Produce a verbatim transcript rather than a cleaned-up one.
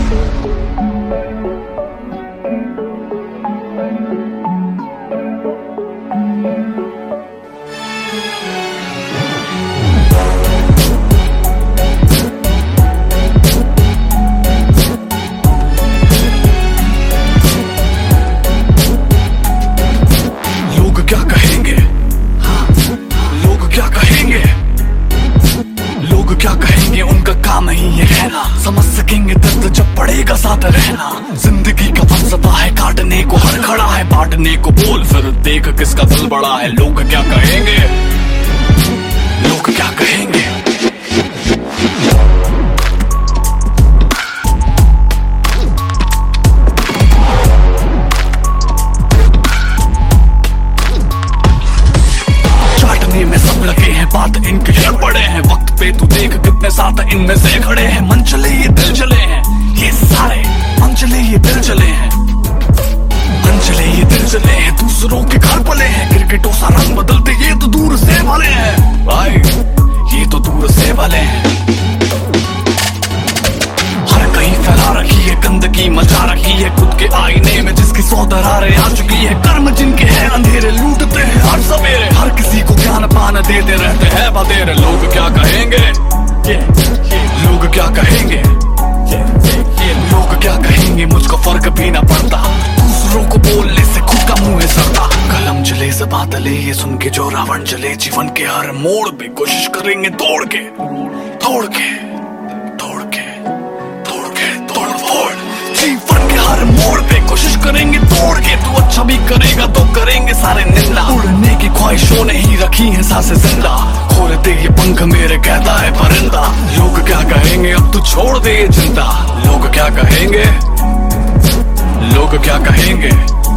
क्या कहेंगे, लोग क्या कहेंगे, लोग क्या कहेंगे, उनका काम ही है कहना। समझ सकेंगे दर्द जब पड़ेगा साथ रहना। जिंदगी का फलसफा है काटने को हर खड़ा है, बांटने को बोल फिर देख किसका दिल बड़ा है। लोग क्या कहेंगे, लोग क्या कहेंगे। में सब लगे हैं, बात इनके घर पड़े हैं। वक्त पे तू देख कितने साथ इनमें से खड़े हैं। मन चले ये दिल चले हैं, ये सारे मन चले ये दिल चले हैं। मन चले ये दिल चले हैं, दूसरों के घर पले हैं। क्रिकेटों सा रंग बदलते ये तो दूर से वाले हैं भाई, ये तो दूर से वाले हैं। हर कहीं फैला रखी है गंदगी, मचा रखी है खुद के आईने में जिसकी सौ दरारें आ चुकी है। कर्म जिनके हैं अंधेरे लूटते हैं हर सवेरे, हर किसी को ज्ञान पान देते रहते हैं बतेरे। लोग क्या कहेंगे, ये, ये, लोग क्या कहेंगे, ये, ये, ये, लोग क्या कहेंगे। मुझको फर्क भी ना पड़ता, दूसरों को बोलने से खुद का मुंह है सरता। कलम चले ज़बां तले ये सुन के जो रावण चले, जीवन के हर मोड़ पे कोशिश करेंगे तोड़ के तोड़ के तोड़ के तोड़ के तोड़ फोड़। जीवन के हर मोड़ पे कोशिश करेंगे तोड़ के। तू अच्छा भी करेगा तो करेंगे सारे निंदा। उड़ने की ख्वाहिशों ने ही रखी है सांसें जिंदा, खोलते ये पंख मेरे कहता है परिंदा। लोग क्या कहेंगे अब तू छोड़ दे ये चिंता। लोग क्या कहेंगे, लोग क्या कहेंगे।